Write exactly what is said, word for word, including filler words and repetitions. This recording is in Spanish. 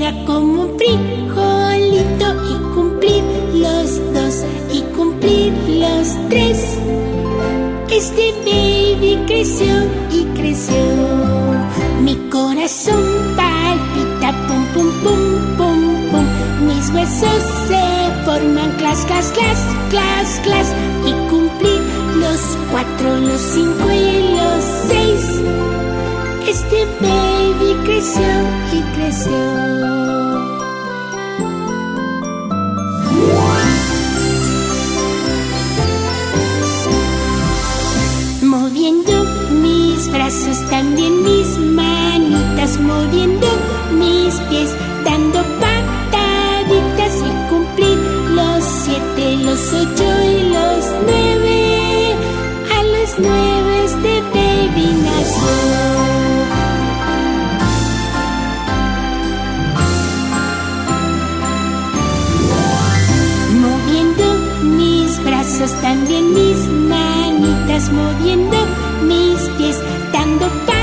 era como un frijolito, y cumplir los dos y cumplir los tres. Este baby creció y creció. Mi corazón palpita, pum, pum, pum, pum, pum. Mis huesos se forman, clas, clas, clas, clas, clas. Y cumplí los cuatro, los cinco y los seis. Este baby creció y creció. Moviendo mis brazos, también mis manitas, moviendo mis pies, dando pataditas, y cumplí los siete, los ocho y los nueve. A los nueve este baby nació. Moviendo mis brazos, también mis manitas, moviendo mis pies, dando pa